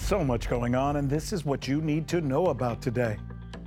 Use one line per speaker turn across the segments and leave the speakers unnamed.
So much going on, and this is what you need to know about today.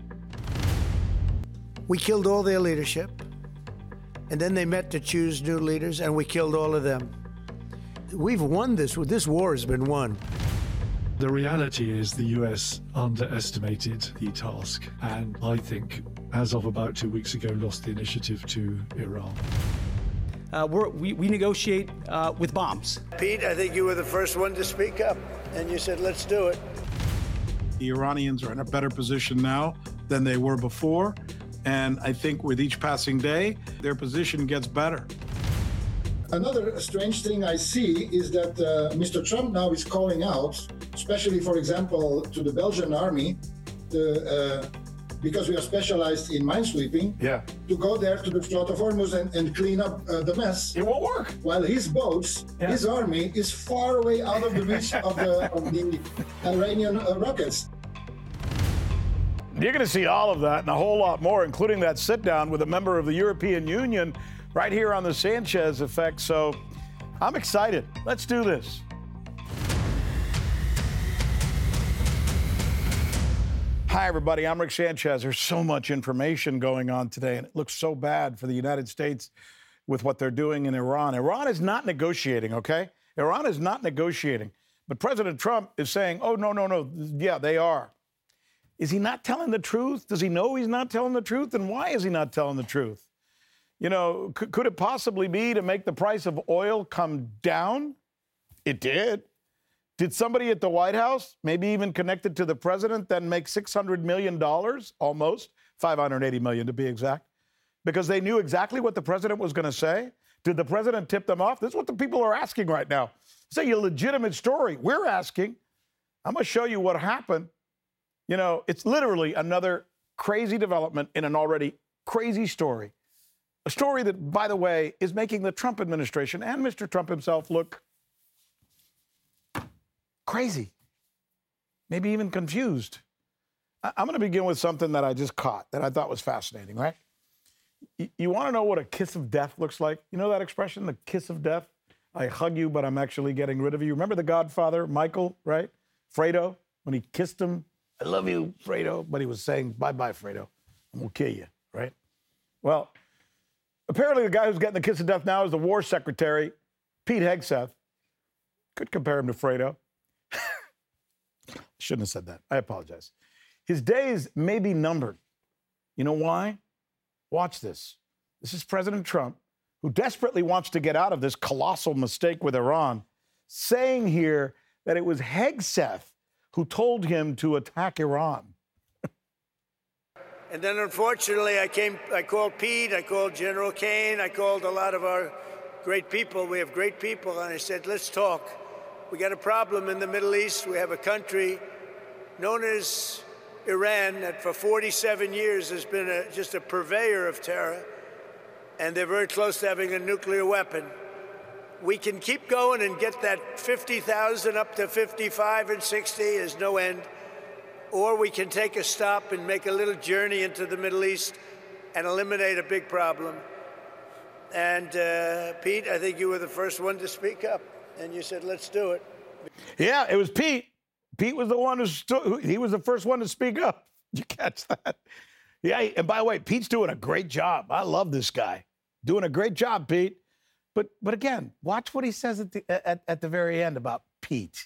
We killed all their leadership, and then they met to choose new leaders, and we killed all of them. We've won this. This war has been won.
The reality is the US underestimated the task, and I think, as of about 2 weeks ago, lost the initiative to Iran.
We negotiate with bombs.
Pete, I think you were the first one to speak up, and you said, let's do it.
The Iranians are in a better position now than they were before, and I think with each passing day, their position gets better.
Another strange thing I see is that Mr. Trump now is calling out, especially, for example, to the Belgian army, because we are specialized in minesweeping, to go there to the Strait of Hormuz and clean up the mess.
It won't work.
While his boats, his army, is far away out of the reach of the Iranian rockets.
You're going to see all of that and a whole lot more, including that sit-down with a member of the European Union right here on the Sanchez Effect. So I'm excited. Let's do this. Hi, everybody. I'm Rick Sanchez. There's so much information going on today, and it looks so bad for the United States with what they're doing in Iran. Iran is not negotiating, okay? Iran is not negotiating. But President Trump is saying, oh, no. Yeah, they are. Is he not telling the truth? Does he know he's not telling the truth? And why is he not telling the truth? You know, could it possibly be to make the price of oil come down? It did. Did somebody at the White House, maybe even connected to the president, then make $600 million, almost, $580 million to be exact, because they knew exactly what the president was going to say? Did the president tip them off? This is what the people are asking right now. It's a legitimate story. We're asking. I'm going to show you what happened. You know, it's literally another crazy development in an already crazy story. A story that, by the way, is making the Trump administration and Mr. Trump himself look crazy, maybe even confused. I'm going to begin with something that I just caught that I thought was fascinating, right? You want to know what a kiss of death looks like? You know that expression, the kiss of death? I hug you, but I'm actually getting rid of you. Remember the Godfather, Michael, right? Fredo, when he kissed him, I love you, Fredo, but he was saying, bye-bye, Fredo. I'm going to kill you, right? Well, apparently the guy who's getting the kiss of death now is the War Secretary, Pete Hegseth. Could compare him to Fredo. Shouldn't have said that. I apologize. His days may be numbered. You know why? Watch this. This is President Trump, who desperately wants to get out of this colossal mistake with Iran, saying here that it was Hegseth who told him to attack Iran.
And then, unfortunately, I called Pete, I called General Kane, I called a lot of our great people. We have great people, and I said, let's talk. We got a problem in the Middle East. We have a country known as Iran that for 47 years has been just a purveyor of terror, and they're very close to having a nuclear weapon. We can keep going and get that 50,000 up to 55 and 60 is no end. Or we can take a stop and make a little journey into the Middle East and eliminate a big problem. And Pete, I think you were the first one to speak up, and you said, let's do it.
Yeah, it was Pete. Pete was the one he was the first one to speak up. Did you catch that? Yeah, and by the way, Pete's doing a great job. I love this guy. Doing a great job, Pete. But again, watch what he says at the very end about Pete.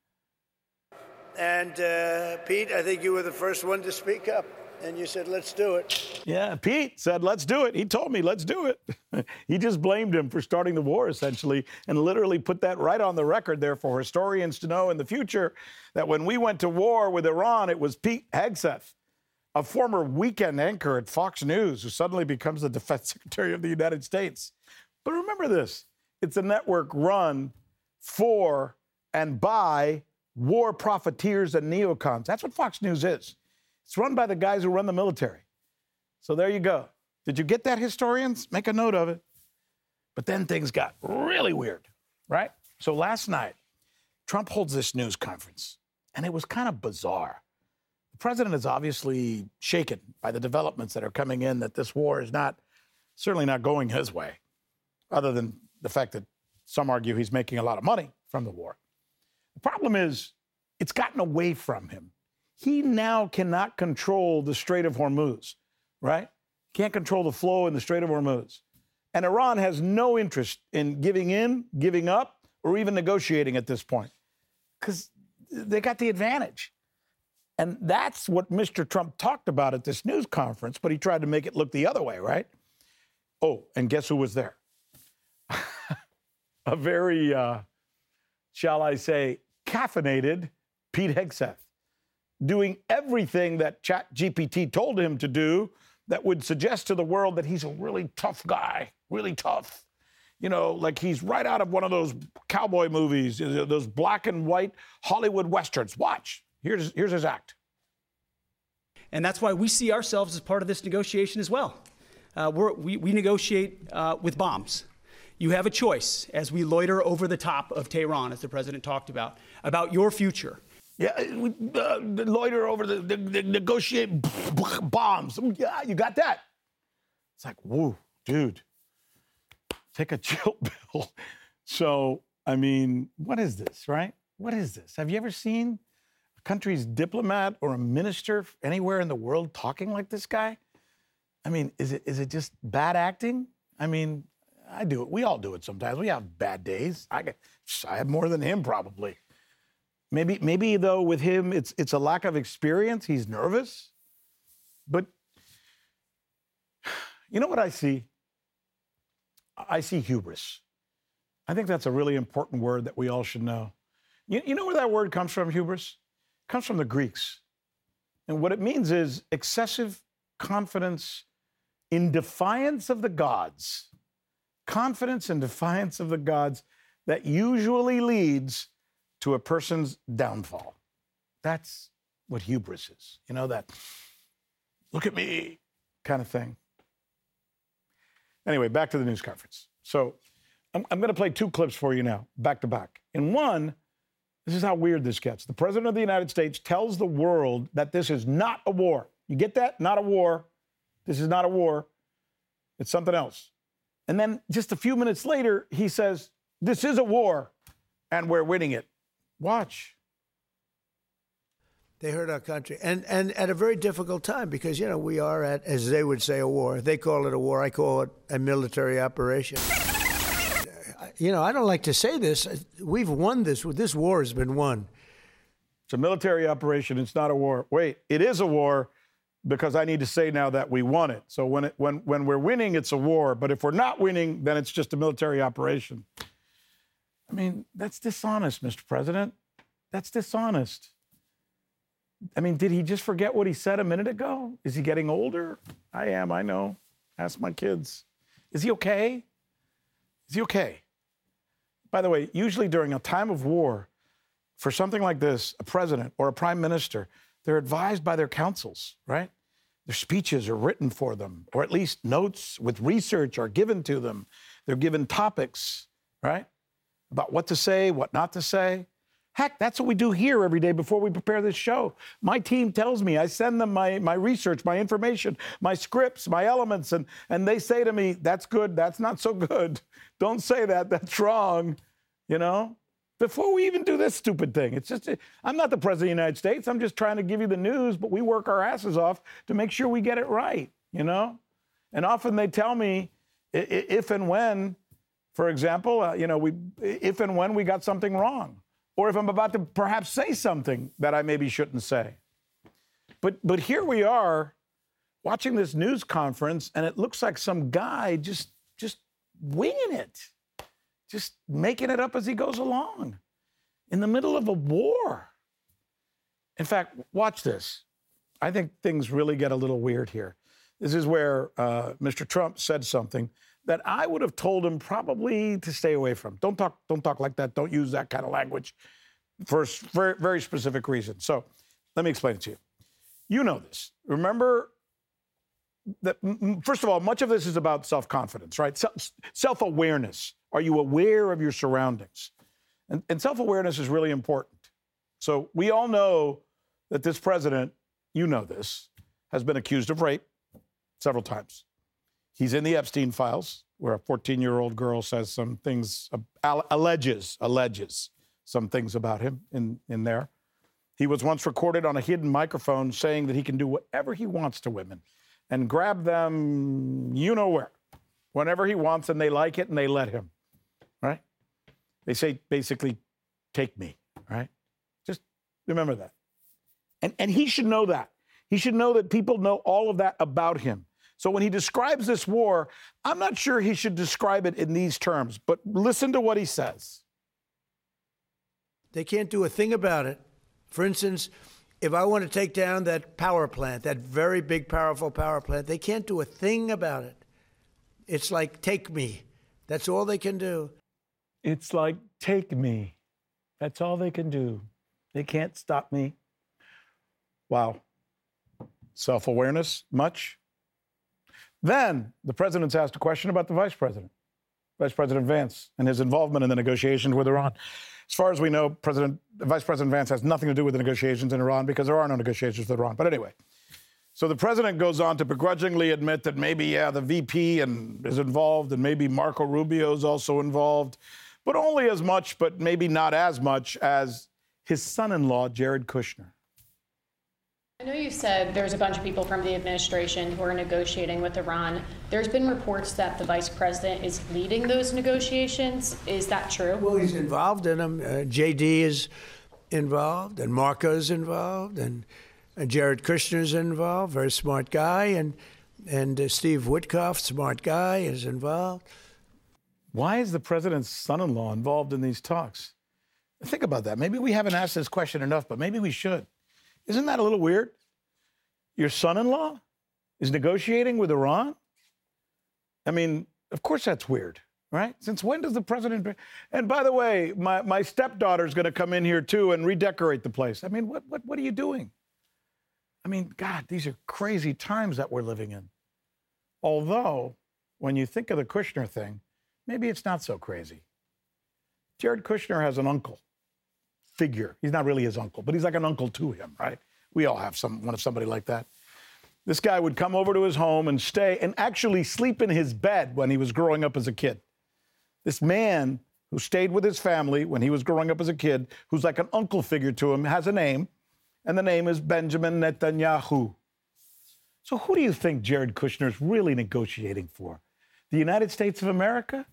And Pete, I think you were the first one to speak up, and you said, let's do it.
Yeah, Pete said, let's do it. He told me, let's do it. He just blamed him for starting the war, essentially, and literally put that right on the record there for historians to know in the future that when we went to war with Iran, it was Pete Hegseth, a former weekend anchor at Fox News, who suddenly becomes the Defense Secretary of the United States. But remember this, it's a network run for and by war profiteers and neocons. That's what Fox News is. It's run by the guys who run the military. So there you go. Did you get that, historians? Make a note of it. But then things got really weird, right? So last night, Trump holds this news conference, and it was kind of bizarre. The president is obviously shaken by the developments that are coming in, that this war is certainly not going his way, other than the fact that some argue he's making a lot of money from the war. The problem is It's gotten away from him. He now cannot control the Strait of Hormuz, right? Can't control the flow in the Strait of Hormuz. And Iran has no interest in giving in, giving up, or even negotiating at this point because they got the advantage. And that's what Mr. Trump talked about at this news conference, but he tried to make it look the other way, right? Oh, and guess who was there? A very, shall I say, caffeinated Pete Hegseth, doing everything that ChatGPT told him to do that would suggest to the world that he's a really tough guy, really tough. You know, like he's right out of one of those cowboy movies, those black and white Hollywood Westerns. Watch. Here's his act.
And that's why we see ourselves as part of this negotiation as well. We negotiate with bombs. You have a choice as we loiter over the top of Tehran, as the president talked about your future.
Yeah, we loiter over the negotiate bombs. Yeah, you got that. It's like, whoa, dude, take a chill pill. So, I mean, what is this, right? What is this? Have you ever seen a country's diplomat or a minister anywhere in the world talking like this guy? I mean, is it just bad acting? I mean, I do it. We all do it sometimes. We have bad days. I have more than him probably. Maybe though with him it's a lack of experience. He's nervous. But you know what I see? I see hubris. I think that's a really important word that we all should know. You know where that word comes from, hubris? It comes from the Greeks. And what it means is excessive confidence in defiance of the gods. Confidence and defiance of the gods that usually leads to a person's downfall. That's what hubris is. You know, that look at me kind of thing. Anyway, back to the news conference. So I'm going to play two clips for you now, back to back. In one, this is how weird this gets. The president of the United States tells the world that this is not a war. You get that? Not a war. This is not a war. It's something else. And then just a few minutes later, he says, this is a war and we're winning it. Watch.
They hurt our country. And at a very difficult time because, you know, we are at, as they would say, a war. They call it a war. I call it a military operation. You know, I don't like to say this. We've won this. This war has been won.
It's a military operation. It's not a war. Wait, it is a war because I need to say now that we won it. So when we're winning, it's a war. But if we're not winning, then it's just a military operation. I mean, that's dishonest, Mr. President. That's dishonest. I mean, did he just forget what he said a minute ago? Is he getting older? I am, I know. Ask my kids. Is he okay? Is he okay? By the way, usually during a time of war, for something like this, a president or a prime minister, they're advised by their counsels, right? Their speeches are written for them, or at least notes with research are given to them. They're given topics, right? About what to say, what not to say. Heck, that's what we do here every day before we prepare this show. My team tells me, I send them my research, my information, my scripts, my elements, and they say to me, that's good, that's not so good. Don't say that, that's wrong, you know? Before we even do this stupid thing. It's just, I'm not the president of the United States. I'm just trying to give you the news, but we work our asses off to make sure we get it right, you know? And often they tell me if and when, for example, if and when we got something wrong, or if I'm about to perhaps say something that I maybe shouldn't say. But here we are watching this news conference, and it looks like some guy just winging it. Just making it up as he goes along in the middle of a war. In fact, watch this. I think things really get a little weird here. This is where Mr. Trump said something that I would have told him probably to stay away from. Don't talk like that. Don't use that kind of language for very, very specific reasons. So let me explain it to you. You know this. Remember that, first of all, much of this is about self-confidence, right? Self-awareness. Are you aware of your surroundings? And self-awareness is really important. So we all know that this president, you know this, has been accused of rape several times. He's in the Epstein files, where a 14-year-old girl says some things, alleges some things about him in there. He was once recorded on a hidden microphone saying that he can do whatever he wants to women and grab them you know where, whenever he wants, and they like it and they let him, right? They say basically, take me, right? Just remember that. And he should know that. He should know that people know all of that about him. So when he describes this war, I'm not sure he should describe it in these terms, but listen to what he says.
They can't do a thing about it. For instance, if I want to take down that power plant, that very big, powerful power plant, they can't do a thing about it. It's like, take me. That's all they can do.
It's like, take me. That's all they can do. They can't stop me. Wow. Self-awareness, much? Then the president's asked a question about the Vice President Vance, and his involvement in the negotiations with Iran. As far as we know, Vice President Vance has nothing to do with the negotiations in Iran because there are no negotiations with Iran. But anyway, so the president goes on to begrudgingly admit that maybe, yeah, the VP is involved and maybe Marco Rubio is also involved, but only as much, but maybe not as much as his son-in-law, Jared Kushner.
I know you said there's a bunch of people from the administration who are negotiating with Iran. There's been reports that the vice president is leading those negotiations. Is that true?
Well, he's involved in them. JD is involved, and Marco is involved, and Jared Kushner is involved, very smart guy, and Steve Witkoff, smart guy, is involved.
Why is the president's son-in-law involved in these talks? Think about that. Maybe we haven't asked this question enough, but maybe we should. Isn't that a little weird? Your son-in-law is negotiating with Iran? I mean, of course that's weird, right? Since when does the president... And by the way, my stepdaughter's going to come in here too and redecorate the place. I mean, what are you doing? I mean, God, these are crazy times that we're living in. Although, when you think of the Kushner thing, maybe it's not so crazy. Jared Kushner has an uncle figure. He's not really his uncle, but he's like an uncle to him, right? We all have somebody like that. This guy would come over to his home and stay and actually sleep in his bed when he was growing up as a kid. This man who stayed with his family when he was growing up as a kid, who's like an uncle figure to him, has a name, and the name is Benjamin Netanyahu. So who do you think Jared Kushner is really negotiating for? The United States of America?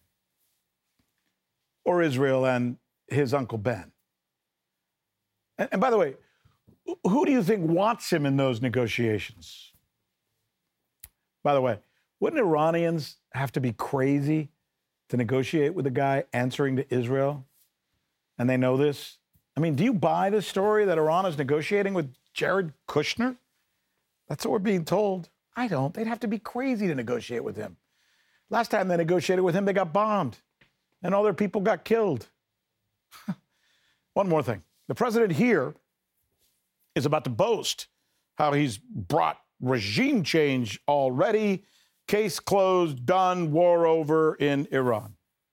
Or Israel and his Uncle Ben? And by the way, who do you think wants him in those negotiations? By the way, wouldn't Iranians have to be crazy to negotiate with a guy answering to Israel? And they know this? I mean, do you buy the story that Iran is negotiating with Jared Kushner? That's what we're being told. I don't. They'd have to be crazy to negotiate with him. Last time they negotiated with him, they got bombed, and all their people got killed. One more thing. The president here is about to boast how he's brought regime change already. Case closed, done, war over in Iran.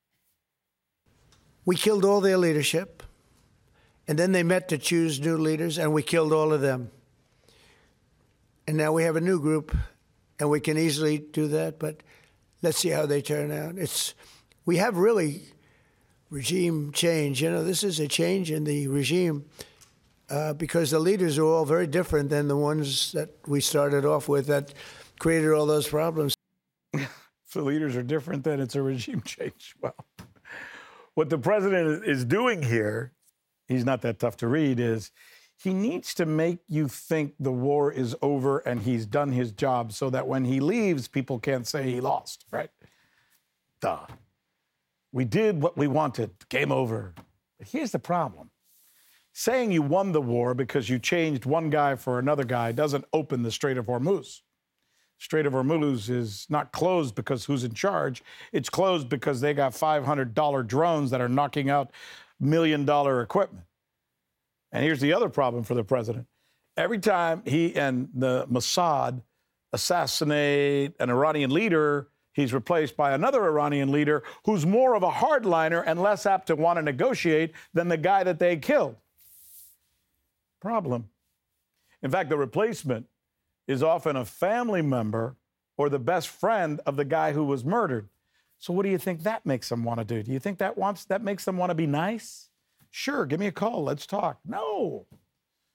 We killed all their leadership, and then they met to choose new leaders, and we killed all of them. And now we have a new group, and we can easily do that, but let's see how they turn out. We have really regime change. You know, this is a change in the regime because the leaders are all very different than the ones that we started off with that created all those problems.
If the leaders are different, then it's a regime change. Well, what the president is doing here, he's not that tough to read, is he needs to make you think the war is over and he's done his job so that when he leaves, people can't say he lost, right? Duh. We did what we wanted. Game over. But here's the problem. Saying you won the war because you changed one guy for another guy doesn't open the Strait of Hormuz. Strait of Hormuz is not closed because who's in charge. It's closed because they got $500 drones that are knocking out $1 million equipment. And here's the other problem for the president. Every time he and the Mossad assassinate an Iranian leader, he's replaced by another Iranian leader who's more of a hardliner and less apt to want to negotiate than the guy that they killed. Problem. In fact, the replacement is often a family member or the best friend of the guy who was murdered. So what do you think that makes them want to do? Do you think that makes them want to be nice? Sure, give me a call. Let's talk. No.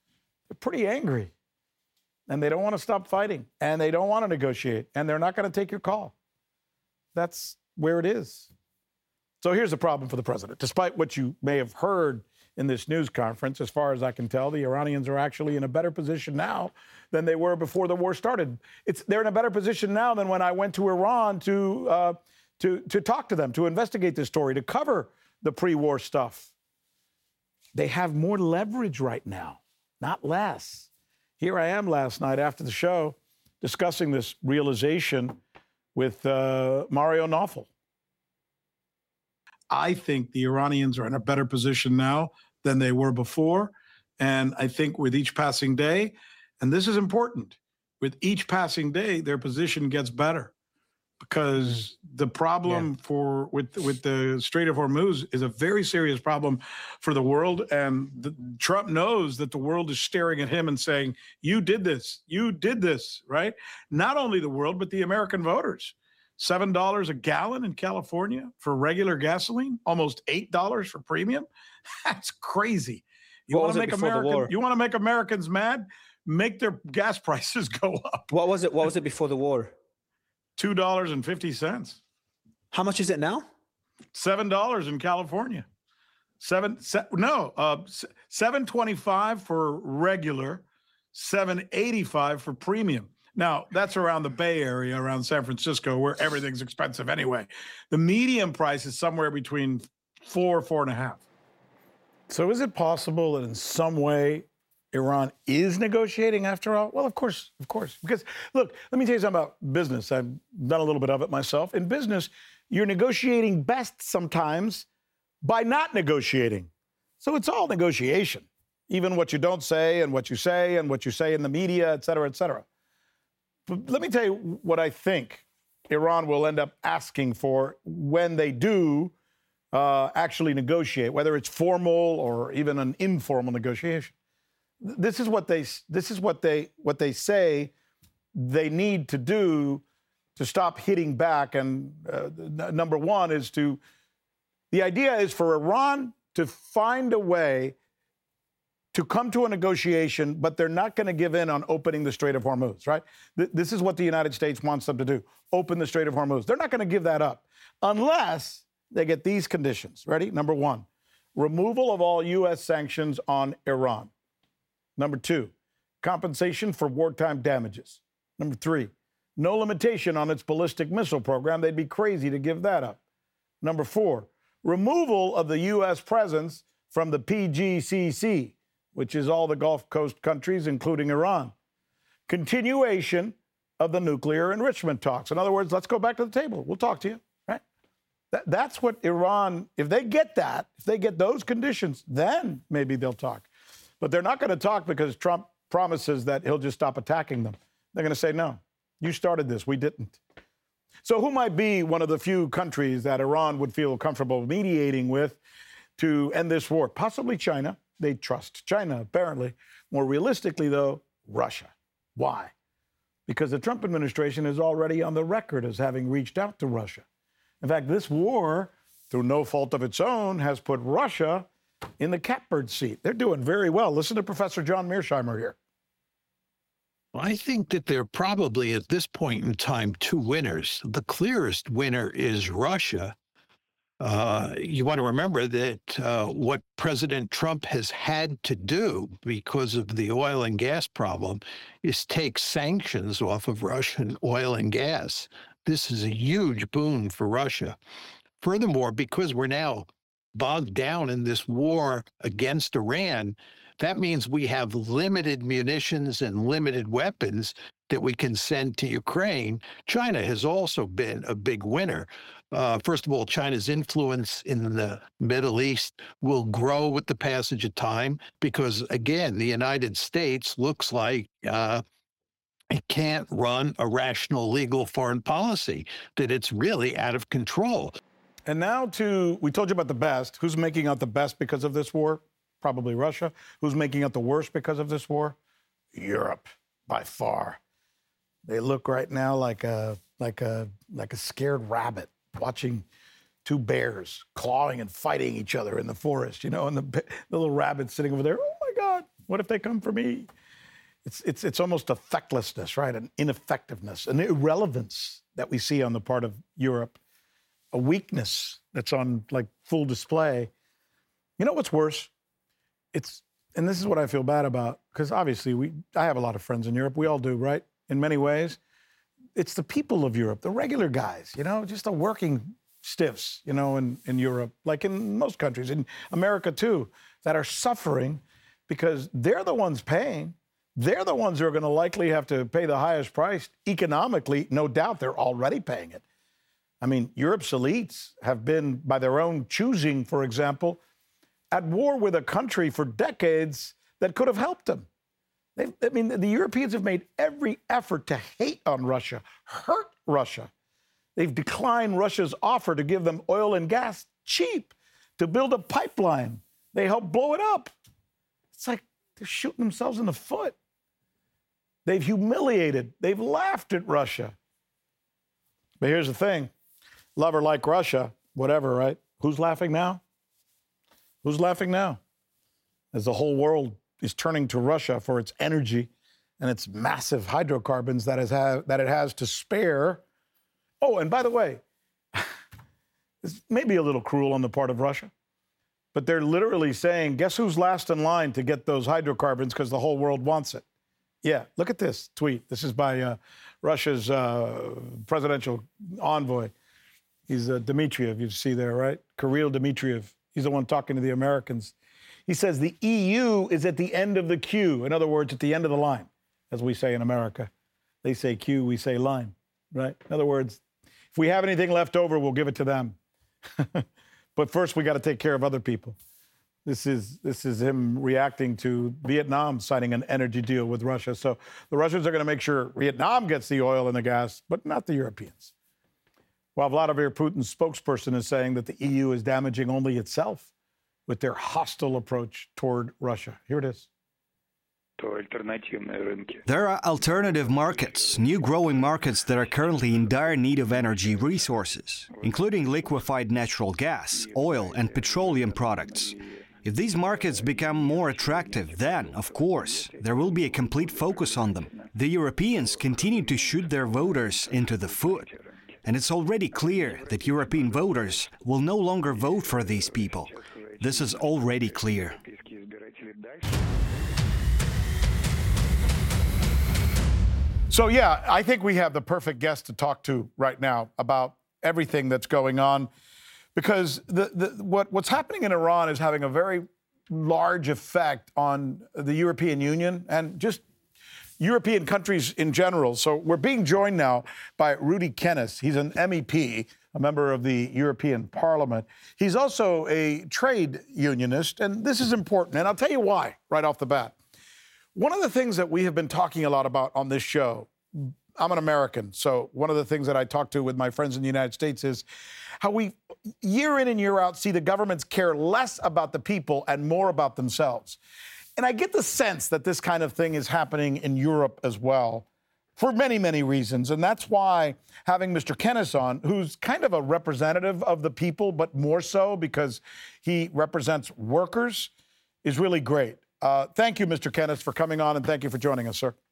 They're pretty angry. And they don't want to stop fighting. And they don't want to negotiate. And they're not going to take your call. That's where it is. So here's the problem for the president. Despite what you may have heard in this news conference, as far as I can tell, the Iranians are actually in a better position now than they were before the war started. They're in a better position now than when I went to Iran to talk to them, to investigate this story, to cover the pre-war stuff. They have more leverage right now, not less. Here I am last night after the show discussing this realization with Mario Nawfal.
I think the Iranians are in a better position now than they were before. And I think with each passing day, and this is important, with each passing day, their position gets better. Because the problem with the Strait of Hormuz is a very serious problem for the world. And Trump knows that the world is staring at him and saying, you did this, right? Not only the world, but the American voters. $7 a gallon in California for regular gasoline, almost $8 for premium. That's crazy. You want to make Americans mad? Make their gas prices go up.
What was it before the war?
$2.50.
How much is it now?
$7 in California. $7.25 for regular, $7.85 for premium. Now, that's around the Bay Area, around San Francisco, where everything's expensive anyway. The median price is somewhere between $4.5.
So is it possible that in some way Iran is negotiating after all? Well, of course. Because, look, let me tell you something about business. I've done a little bit of it myself. In business, you're negotiating best sometimes by not negotiating. So it's all negotiation, even what you don't say and what you say and what you say in the media, et cetera, et cetera. But let me tell you what I think Iran will end up asking for when they do actually negotiate, whether it's formal or even an informal negotiation. This is what they say they need to do to stop hitting back. And number one is the idea is for Iran to find a way to come to a negotiation, but they're not going to give in on opening the Strait of Hormuz, right? This is what the United States wants them to do, open the Strait of Hormuz. They're not going to give that up unless they get these conditions. Ready? Number one, removal of all U.S. sanctions on Iran. Number two, compensation for wartime damages. Number three, no limitation on its ballistic missile program. They'd be crazy to give that up. Number four, removal of the U.S. presence from the PGCC, which is all the Gulf Coast countries, including Iran. Continuation of the nuclear enrichment talks. In other words, let's go back to the table. We'll talk to you, right? That's what Iran, if they get those conditions, then maybe they'll talk. But they're not going to talk because Trump promises that he'll just stop attacking them. They're going to say, no, you started this, we didn't. So who might be one of the few countries that Iran would feel comfortable mediating with to end this war? Possibly China. They trust China, apparently. More realistically, though, Russia. Why? Because the Trump administration is already on the record as having reached out to Russia. In fact, this war, through no fault of its own, has put Russia in the catbird seat. They're doing very well. Listen to Professor John Mearsheimer here.
I think that there are probably at this point in time two winners. The clearest winner is Russia. You want to remember that what President Trump has had to do because of the oil and gas problem is take sanctions off of Russian oil and gas. This is a huge boon for Russia. Furthermore, because we're now bogged down in this war against Iran, that means we have limited munitions and limited weapons that we can send to Ukraine. China has also been a big winner. First of all, China's influence in the Middle East will grow with the passage of time because, again, the United States looks like it can't run a rational, legal foreign policy, that it's really out of control.
And now we told you about the best. Who's making out the best because of this war? Probably Russia. Who's making out the worst because of this war? Europe, by far. They look right now like a scared rabbit watching two bears clawing and fighting each other in the forest, and the little rabbit sitting over there. Oh my God, what if they come for me? it's almost a fecklessness, right? An ineffectiveness, an irrelevance that we see on the part of Europe, a weakness that's on like full display. You know what's worse? And this is what I feel bad about, because obviously I have a lot of friends in Europe. We all do, right? In many ways. It's the people of Europe, the regular guys, just the working stiffs, in Europe, like in most countries, in America too, that are suffering because they're the ones paying. They're the ones who are going to likely have to pay the highest price economically. No doubt they're already paying it. I mean, Europe's elites have been, by their own choosing, for example, at war with a country for decades that could have helped them. The Europeans have made every effort to hate on Russia, hurt Russia. They've declined Russia's offer to give them oil and gas cheap, to build a pipeline. They helped blow it up. It's like they're shooting themselves in the foot. They've humiliated. They've laughed at Russia. But here's the thing. Love or like Russia, whatever, right? Who's laughing now? Who's laughing now? As the whole world is turning to Russia for its energy and its massive hydrocarbons that it has to spare. Oh, and by the way, this may be a little cruel on the part of Russia, but they're literally saying, guess who's last in line to get those hydrocarbons because the whole world wants it? Yeah, look at this tweet. This is by Russia's presidential envoy. He's Dmitriev, you see there, right? Kirill Dmitriev. He's the one talking to the Americans. He says the EU is at the end of the queue. In other words, at the end of the line, as we say in America. They say queue, we say line, right? In other words, if we have anything left over, we'll give it to them. But first, we got to take care of other people. This is him reacting to Vietnam signing an energy deal with Russia. So the Russians are going to make sure Vietnam gets the oil and the gas, but not the Europeans. While Vladimir Putin's spokesperson is saying that the EU is damaging only itself with their hostile approach toward Russia. Here it is.
There are alternative markets, new growing markets that are currently in dire need of energy resources, including liquefied natural gas, oil, and petroleum products. If these markets become more attractive, then, of course, there will be a complete focus on them. The Europeans continue to shoot their voters into the foot. And it's already clear that European voters will no longer vote for these people. This is already clear.
So, yeah, I think we have the perfect guest to talk to right now about everything that's going on, because what's happening in Iran is having a very large effect on the European Union and just European countries in general. So we're being joined now by Rudy Kennis. He's an MEP, a member of the European Parliament. He's also a trade unionist, and this is important, and I'll tell you why right off the bat. One of the things that we have been talking a lot about on this show, I'm an American, so one of the things that I talk to with my friends in the United States is how we, year in and year out, see the governments care less about the people and more about themselves. And I get the sense that this kind of thing is happening in Europe as well for many, many reasons. And that's why having Mr. Kennis on, who's kind of a representative of the people, but more so because he represents workers, is really great. Thank you, Mr. Kennis, for coming on, and thank you for joining us, sir.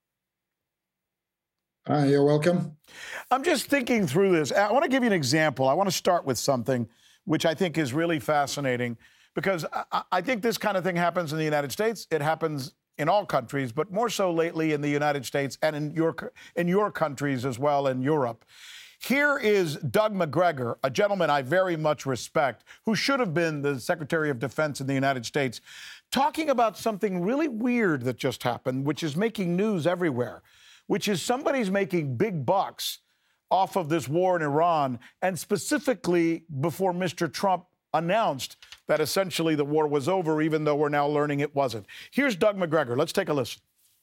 Hi, you're welcome.
I'm just thinking through this. I want to give you an example. I want to start with something which I think is really fascinating, because I think this kind of thing happens in the United States. It happens in all countries, but more so lately in the United States and in your countries as well, in Europe. Here is Doug Macgregor, a gentleman I very much respect, who should have been the Secretary of Defense in the United States, talking about something really weird that just happened, which is making news everywhere, which is somebody's making big bucks off of this war in Iran, and specifically before Mr. Trump announced that essentially the war was over, even though we're now learning it wasn't. Here's Doug Macgregor. Let's take a listen.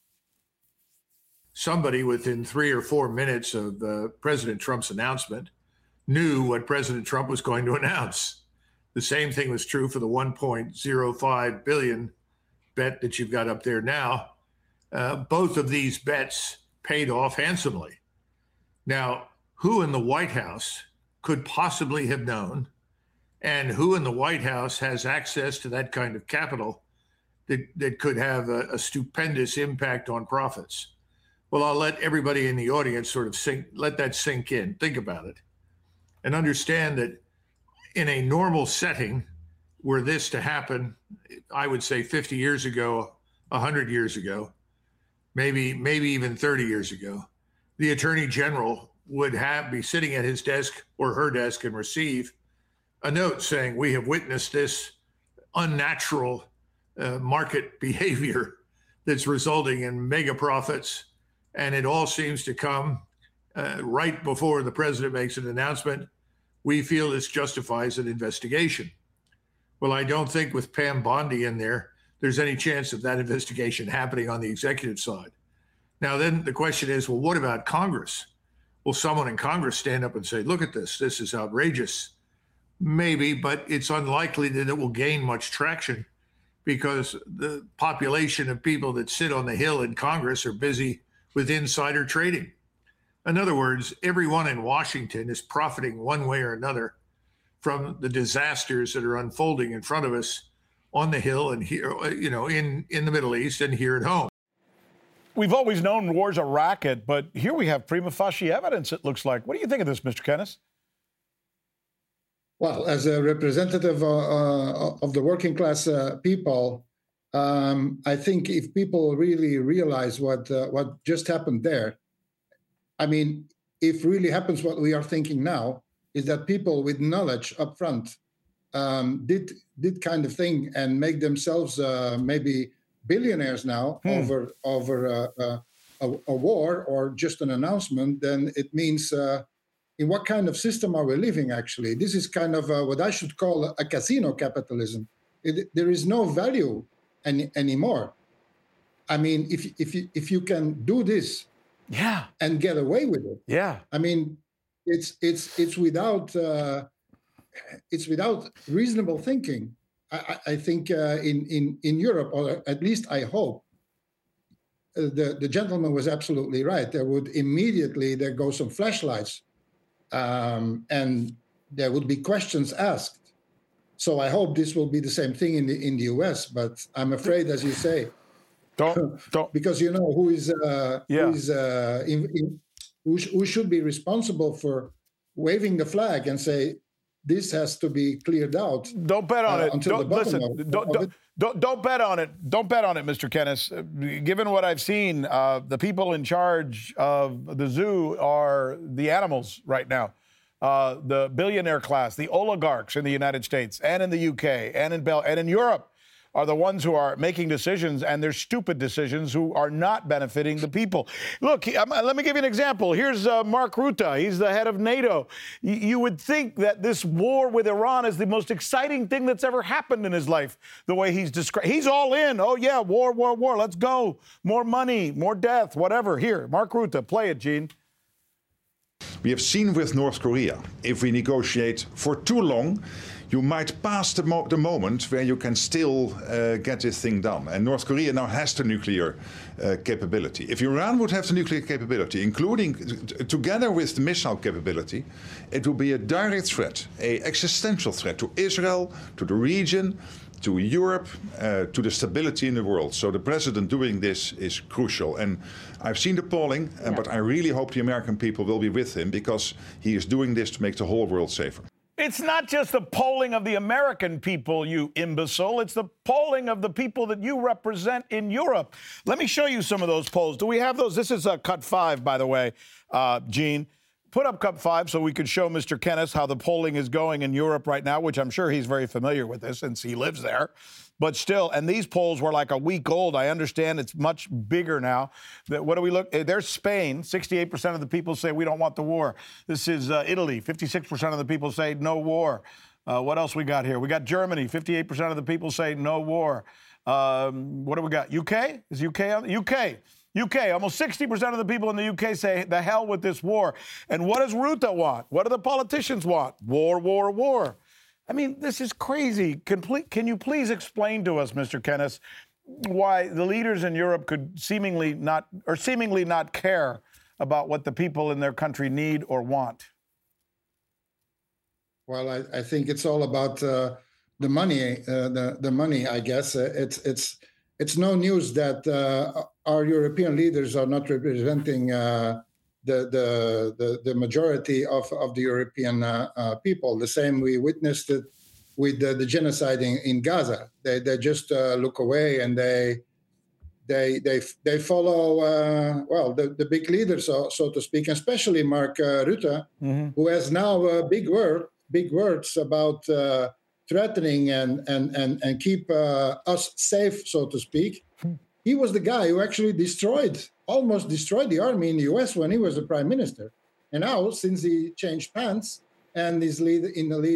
Somebody within 3 or 4 minutes of President Trump's announcement knew what President Trump was going to announce. The same thing was true for the $1.05 billion bet that you've got up there now. Both of these bets paid off handsomely. Now, who in the White House could possibly have known, and who in the White House has access to that kind of capital, that could have a stupendous impact on profits. Well, I'll let everybody in the audience sort of let that sink in. Think about it and understand that in a normal setting, were this to happen, I would say 50 years ago, 100 years ago, maybe even 30 years ago, the Attorney General would be sitting at his desk or her desk and receive a note saying, we have witnessed this unnatural market behavior that's resulting in mega profits. And it all seems to come right before the president makes an announcement. We feel this justifies an investigation. Well, I don't think with Pam Bondi in there's any chance of that investigation happening on the executive side. Now, then the question is, well, what about Congress? Will someone in Congress stand up and say, look at this, this is outrageous? Maybe, but it's unlikely that it will gain much traction because the population of people that sit on the Hill in Congress are busy with insider trading. In other words, everyone in Washington is profiting one way or another from the disasters that are unfolding in front of us on the Hill and here, in the Middle East and here at home.
We've always known war's a racket, but here we have prima facie evidence, it looks like. What do you think of this, Mr. Kennis?
Well, as a representative of the working class people, I think if people really realize what just happened there, I mean, if really happens what we are thinking now, is that people with knowledge up front did kind of thing and make themselves maybe billionaires now over a war or just an announcement, then it means in what kind of system are we living, actually? This is kind of what I should call a casino capitalism. There is no value anymore. I mean, if you can do this and get away with it, I mean, it's without reasonable thinking. I think in Europe, or at least I hope, the gentleman was absolutely right. There go some flashlights, and there would be questions asked. So I hope this will be the same thing in the U.S. But I'm afraid, as you say, don't because who should be responsible for waving the flag and say, this has to be cleared out.
Don't bet on it.
Don't
bet on it. Don't bet on it, Mr. Kennis. Given what I've seen, the people in charge of the zoo are the animals right now. The billionaire class, the oligarchs in the United States and in the UK and in Europe are the ones who are making decisions, and they're stupid decisions who are not benefiting the people. Look, let me give you an example. Here's Mark Rutte. He's the head of NATO. You would think that this war with Iran is the most exciting thing that's ever happened in his life, the way he's described. He's all in. Oh, yeah, war. Let's go. More money, more death, whatever. Here, Mark Rutte. Play it, Gene.
We have seen with North Korea, if we negotiate for too long, you might pass the moment where you can still get this thing done. And North Korea now has the nuclear capability. If Iran would have the nuclear capability, including together with the missile capability, it would be a direct threat, an existential threat to Israel, to the region, to Europe, to the stability in the world. So the president doing this is crucial. And I've seen the polling, but I really hope the American people will be with him because he is doing this to make the whole world safer.
It's not just the polling of the American people, you imbecile. It's the polling of the people that you represent in Europe. Let me show you some of those polls. Do we have those? This is cut 5, by the way, Gene. Put up cut 5 so we could show Mr. Kennis how the polling is going in Europe right now, which I'm sure he's very familiar with this since he lives there. But still, and these polls were like a week old. I understand it's much bigger now. What do we look? There's Spain. 68% of the people say we don't want the war. This is Italy. 56% of the people say no war. What else we got here? We got Germany. 58% of the people say no war. What do we got? UK? Is UK on? UK, almost 60% of the people in the UK say the hell with this war. And what does Rutte want? What do the politicians want? War. I mean, this is crazy. Can you please explain to us, Mr. Kennis, why the leaders in Europe could seemingly not care about what the people in their country need or want?
Well, I think it's all about the money. The money, I guess. it's no news that our European leaders are not representing the majority of the European people. The same we witnessed it with the genocide in Gaza. They just look away and they follow the big leaders, so to speak, especially Mark Rutte, who has now big words about threatening and keep us safe, so to speak. He was the guy who actually almost destroyed the army in the U.S. when he was the prime minister. And now, since he changed pants and is leader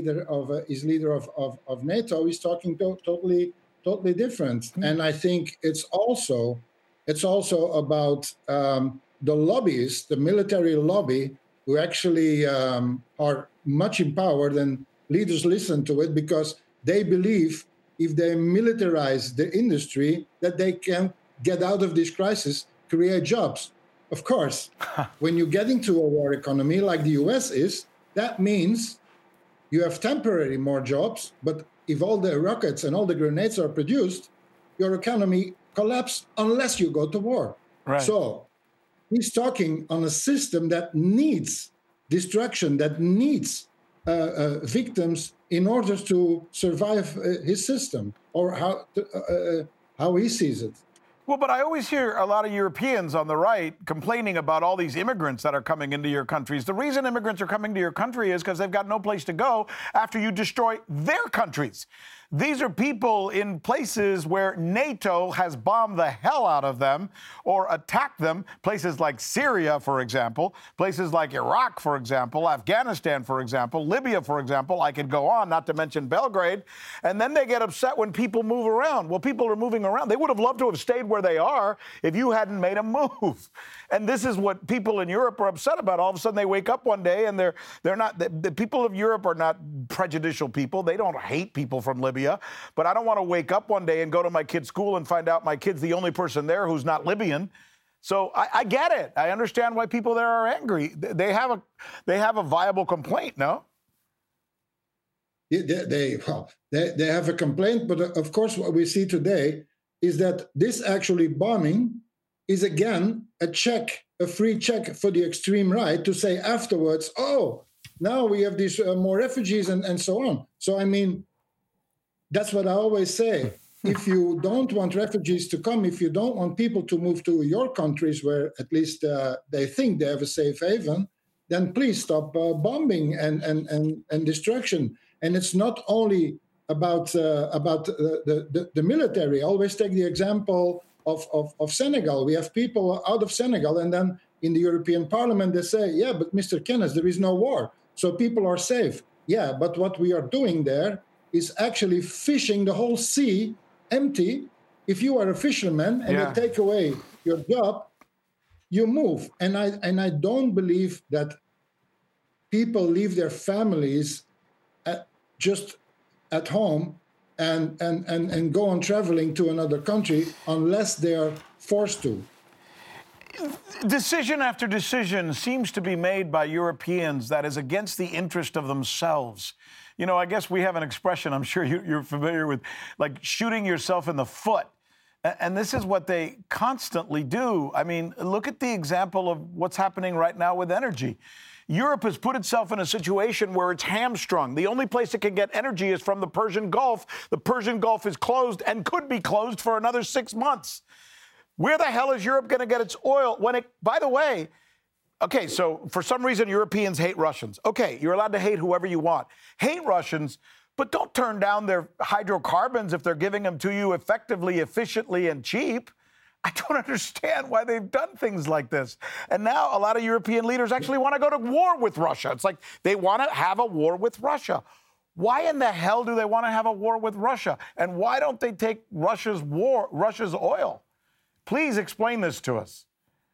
of NATO, he's talking totally different. And I think it's also about the lobbyists, the military lobby, who actually are much empowered, and leaders listen to it because they believe if they militarize the industry that they can get out of this crisis, create jobs. Of course, when you get into a war economy like the US is, that means you have temporary more jobs, but if all the rockets and all the grenades are produced, your economy collapses unless you go to war.
Right.
So he's talking on a system that needs destruction, that needs victims in order to survive his system, or how he sees it.
Well, but I always hear a lot of Europeans on the right complaining about all these immigrants that are coming into your countries. The reason immigrants are coming to your country is because they've got no place to go after you destroy their countries. These are people in places where NATO has bombed the hell out of them or attacked them, places like Syria, for example, places like Iraq, for example, Afghanistan, for example, Libya, for example. I could go on, not to mention Belgrade. And then they get upset when people move around. Well, people are moving around. They would have loved to have stayed where they are if you hadn't made a move. And this is what people in Europe are upset about. All of a sudden they wake up one day and they're not, the people of Europe are not prejudicial people. They don't hate people from Libya. But I don't want to wake up one day and go to my kid's school and find out my kid's the only person there who's not Libyan. So I get it. I understand why people there are angry. They have a viable complaint, no?
They have a complaint, but of course what we see today is that this actually bombing is again a free check for the extreme right to say afterwards, oh, now we have these more refugees and so on. So I mean, that's what I always say. If you don't want refugees to come, if you don't want people to move to your countries where at least they think they have a safe haven, then please stop bombing and destruction. And it's not only about the military. I always take the example of Senegal. We have people out of Senegal, and then in the European Parliament they say, yeah, but Mr. Kennis, there is no war, so people are safe. Yeah, but what we are doing there is actually fishing the whole sea empty. If you are a fisherman and they take away your job, you move. And I don't believe that people leave their families just at home and go on traveling to another country unless they are forced to.
Decision after decision seems to be made by Europeans that is against the interest of themselves. You know, I guess we have an expression I'm sure you're familiar with, like shooting yourself in the foot. And this is what they constantly do. I mean, look at the example of what's happening right now with energy. Europe has put itself in a situation where it's hamstrung. The only place it can get energy is from the Persian Gulf. The Persian Gulf is closed and could be closed for another 6 months. Where the hell is Europe going to get its oil when it, by the way, okay, so for some reason Europeans hate Russians. Okay, you're allowed to hate whoever you want. Hate Russians, but don't turn down their hydrocarbons if they're giving them to you effectively, efficiently, and cheap. I don't understand why they've done things like this. And now a lot of European leaders actually want to go to war with Russia. It's like they want to have a war with Russia. Why in the hell do they want to have a war with Russia? And why don't they take Russia's oil? Please explain this to us.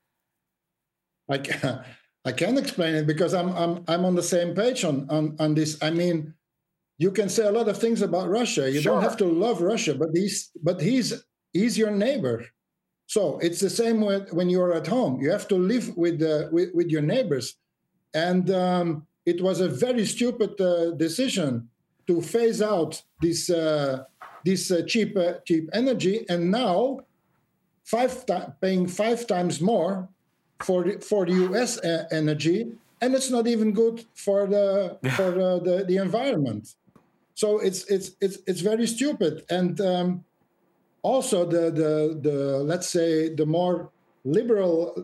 I can explain it because I'm on the same page on this. I mean, you can say a lot of things about Russia. You don't have to love Russia, but he's your neighbor. So it's the same when you're at home. You have to live with your neighbors, and it was a very stupid decision to phase out this this cheap energy, and now paying 5 times more for the U.S. energy, and it's not even good for the environment. So it's very stupid. And also the let's say the more liberal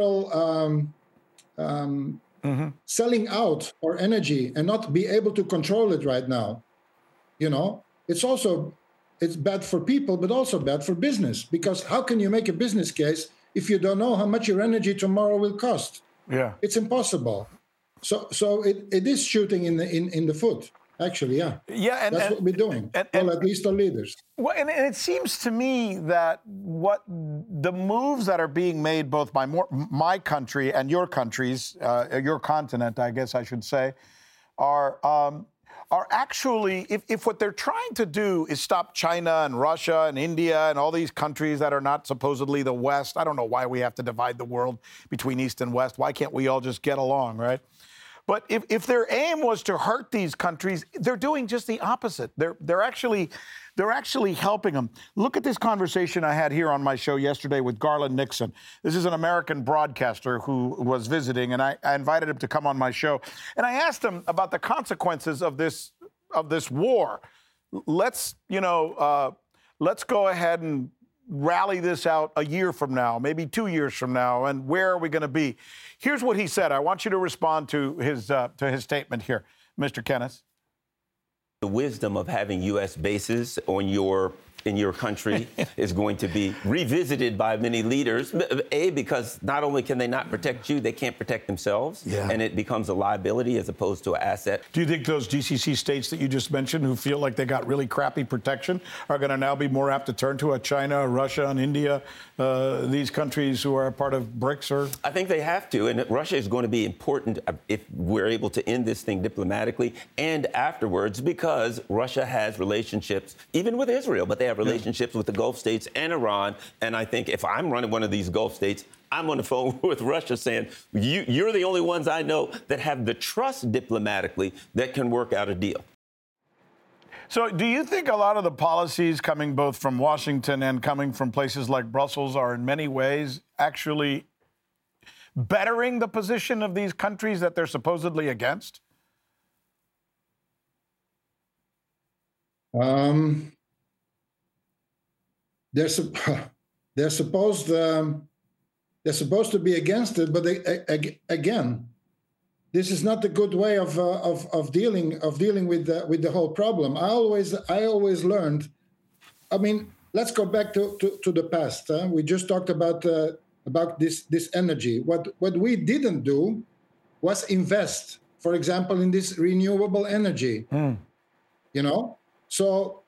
selling out our energy and not be able to control it right now. It's bad for people, but also bad for business, because how can you make a business case if you don't know how much your energy tomorrow will cost?
Yeah,
it's impossible. So it is shooting in the foot. Actually, yeah.
Yeah,
that's what we're doing. Well, at least our leaders.
Well, and it seems to me that what the moves that are being made both by my country and your countries, your continent, I guess I should say, are actually, if what they're trying to do is stop China and Russia and India and all these countries that are not supposedly the West. I don't know why we have to divide the world between East and West. Why can't we all just get along, right? But if their aim was to hurt these countries, they're doing just the opposite. They're actually helping them. Look at this conversation I had here on my show yesterday with Garland Nixon. This is an American broadcaster who was visiting, and I invited him to come on my show. And I asked him about the consequences of this war. Let's go ahead and rally this out a year from now, maybe 2 years from now, and where are we going to be? Here's what he said. I want you to respond to his statement here, Mr. Kenneth.
The wisdom of having U.S. bases in your country is going to be revisited by many leaders. Because not only can they not protect you, they can't protect themselves, and it becomes a liability as opposed to an asset.
Do you think those GCC states that you just mentioned who feel like they got really crappy protection are going to now be more apt to turn to China, Russia, and India, these countries who are a part of BRICS? Or
I think they have to, and Russia is going to be important if we're able to end this thing diplomatically and afterwards, because Russia has relationships, even with Israel, but they have relationships with the Gulf states and Iran. And I think if I'm running one of these Gulf states, I'm on the phone with Russia saying, you're the only ones I know that have the trust diplomatically that can work out a deal.
So do you think a lot of the policies coming both from Washington and coming from places like Brussels are in many ways actually bettering the position of these countries that they're supposedly against?
They're supposed to be against it, but again, this is not a good way of dealing with the whole problem. I always learned. I mean, let's go back to the past. We just talked about this energy. What we didn't do was invest, for example, in this renewable energy. So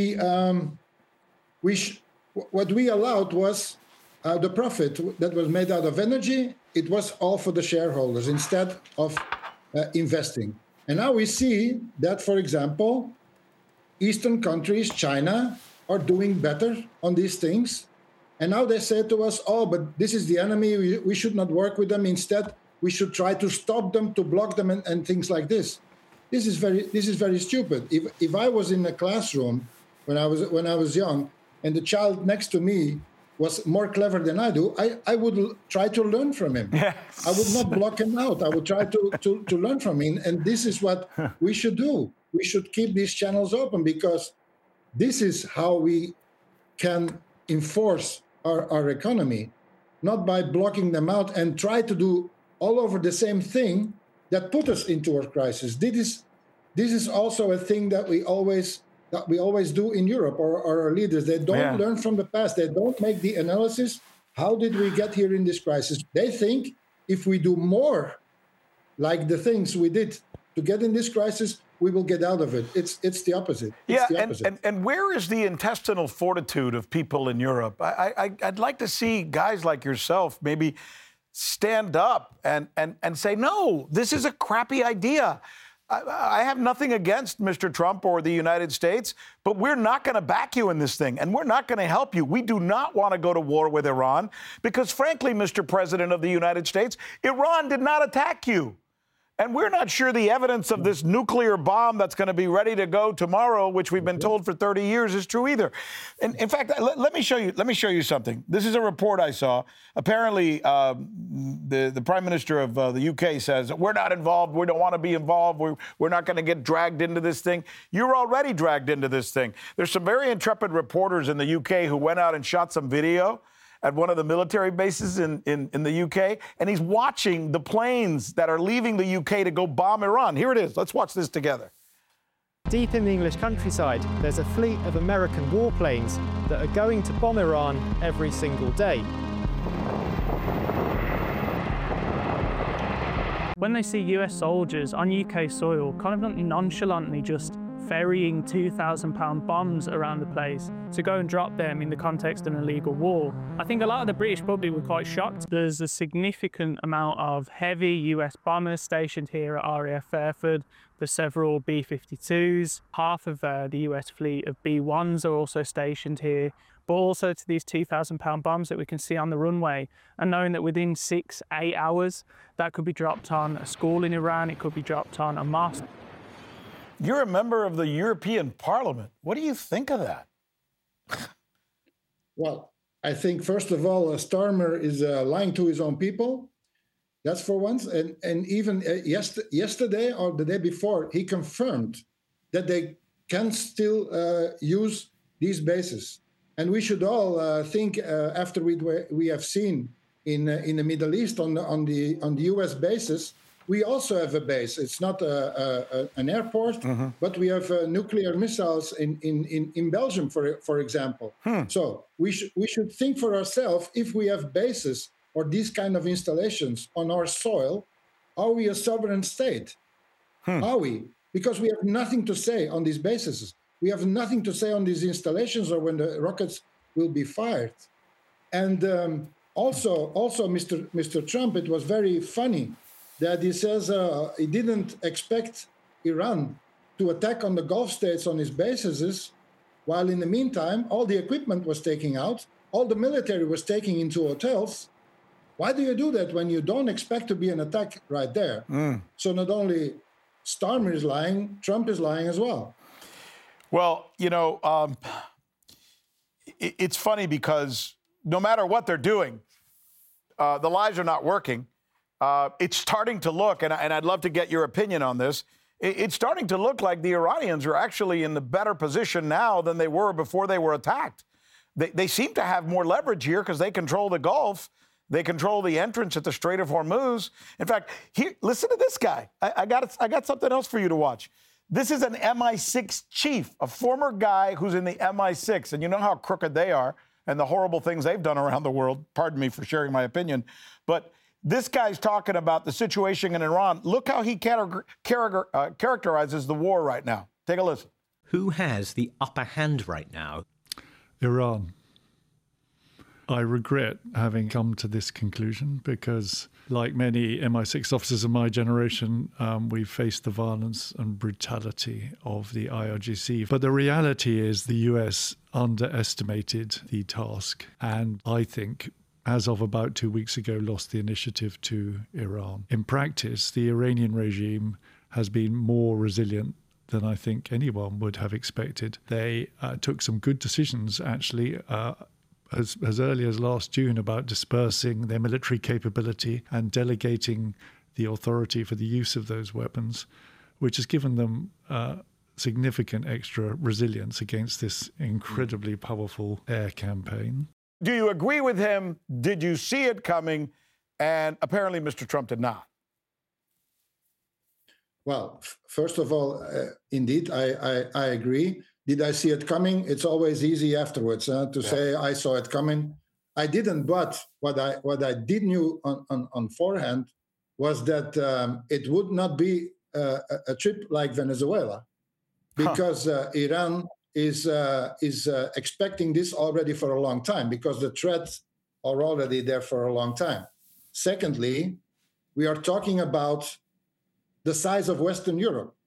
what we allowed was the profit that was made out of energy. It was all for the shareholders instead of investing. And now we see that, for example, Eastern countries, China, are doing better on these things. And now they say to us, oh, but this is the enemy. We should not work with them. Instead, we should try to stop them, to block them, and things like this. This is very stupid. If I was in a classroom when I was young, and the child next to me was more clever than I do, I would try to learn from him. Yes. I would not block him out. I would try to learn from him. And this is what we should do. We should keep these channels open, because this is how we can enforce our economy, not by blocking them out and try to do all over the same thing that put us into our crisis. This is also a thing that we always do in Europe, or our leaders. They don't learn from the past. They don't make the analysis. How did we get here in this crisis? They think if we do more like the things we did to get in this crisis, we will get out of it. It's the opposite. It's the opposite.
And where is the intestinal fortitude of people in Europe? I'd like to see guys like yourself maybe stand up and say, no, this is a crappy idea. I have nothing against Mr. Trump or the United States, but we're not going to back you in this thing, and we're not going to help you. We do not want to go to war with Iran because, frankly, Mr. President of the United States, Iran did not attack you. And we're not sure the evidence of this nuclear bomb that's going to be ready to go tomorrow, which we've been told for 30 years, is true either. And in fact, let me show you something. This is a report I saw. Apparently, the Prime Minister of the UK says, we're not involved. We don't want to be involved. We're not going to get dragged into this thing. You're already dragged into this thing. There's some very intrepid reporters in the UK who went out and shot some video at one of the military bases in the UK, and he's watching the planes that are leaving the UK to go bomb Iran. Here it is. Let's watch this together.
Deep in the English countryside, there's a fleet of American warplanes that are going to bomb Iran every single day.
When they see US soldiers on UK soil kind of nonchalantly just ferrying 2,000-pound bombs around the place to go and drop them in the context of an illegal war, I think a lot of the British public were quite shocked. There's a significant amount of heavy US bombers stationed here at RAF Fairford. There's several B-52s. Half of the US fleet of B-1s are also stationed here, but also to these 2,000-pound bombs that we can see on the runway, and knowing that within 6-8 hours that could be dropped on a school in Iran, it could be dropped on a mosque.
You're a member of the European Parliament. What do you think of that?
Well, I think, first of all, Starmer is lying to his own people. That's for once. And even yesterday or the day before, he confirmed that they can still use these bases. And we should all think, after we have seen in the Middle East on the US bases, we also have a base. It's not an airport, but we have nuclear missiles in Belgium, for example. So we should think for ourselves, if we have bases or these kind of installations on our soil, are we a sovereign state? Are we? Because we have nothing to say on these bases. We have nothing to say on these installations or when the rockets will be fired. And also, Mr. Trump, it was very funny that he says he didn't expect Iran to attack on the Gulf states on his bases, while in the meantime, all the equipment was taken out, all the military was taken into hotels. Why do you do that when you don't expect to be an attack right there? So not only Starmer is lying, Trump is lying as well.
Well, you know, it's funny because no matter what they're doing, the lies are not working. It's starting to look, and I'd love to get your opinion on this, it's starting to look like the Iranians are actually in the better position now than they were before they were attacked. They seem to have more leverage here because they control the Gulf. They control the entrance at the Strait of Hormuz. In fact, here, listen to this guy. I got something else for you to watch. This is an MI6 chief, a former guy who's in the MI6, and you know how crooked they are and the horrible things they've done around the world. Pardon me for sharing my opinion, but this guy's talking about the situation in Iran. Look how he characterizes the war right now. Take a listen.
Who has the upper hand right now?
Iran. I regret having come to this conclusion because, like many MI6 officers of my generation, we've faced the violence and brutality of the IRGC. But the reality is the US underestimated the task, and I think as of about 2 weeks ago, lost the initiative to Iran. In practice, the Iranian regime has been more resilient than I think anyone would have expected. They took some good decisions, actually, as early as last June about dispersing their military capability and delegating the authority for the use of those weapons, which has given them significant extra resilience against this incredibly powerful air campaign.
Do you agree with him? Did you see it coming? And apparently Mr. Trump did not.
Well, first of all, indeed, I agree. Did I see it coming? It's always easy afterwards to say I saw it coming. I didn't, but what I did knew on forehand was that it would not be a trip like Venezuela, because Iran is expecting this already for a long time, because the threats are already there for a long time. Secondly, we are talking about the size of Western Europe.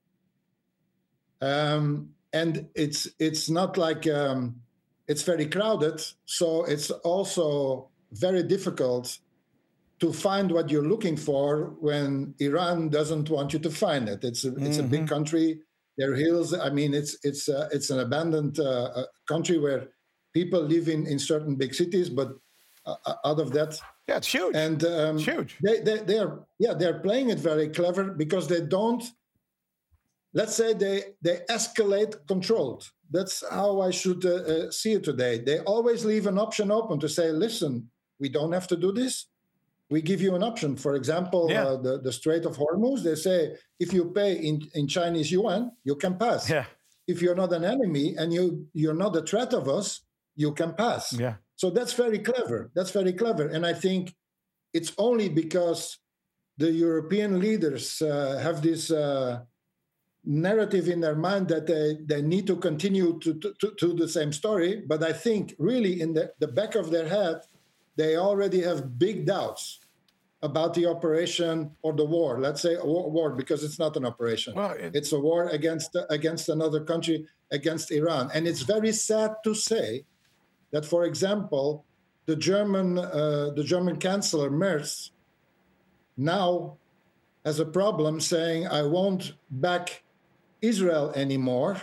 And it's not like it's very crowded, so it's also very difficult to find what you're looking for when Iran doesn't want you to find it. It's a big country. There are hills. I mean, it's an abandoned country where people live in certain big cities, but out of that,
yeah, it's huge.
And
it's huge.
They're playing it very clever because they don't. Let's say they escalate controlled. That's how I should see it today. They always leave an option open to say, listen, we don't have to do this. We give you an option. For example, the Strait of Hormuz, they say, if you pay in Chinese yuan, you can pass.
Yeah.
If you're not an enemy and you're not a threat of us, you can pass.
Yeah.
So that's very clever. That's very clever. And I think it's only because the European leaders have this narrative in their mind that they need to continue to the same story. But I think really in the back of their head, they already have big doubts about the operation or the war. Let's say a war, because it's not an operation.
Well,
it's a war against another country, against Iran. And it's very sad to say that, for example, the German Chancellor Merz now has a problem saying, I won't back Israel anymore.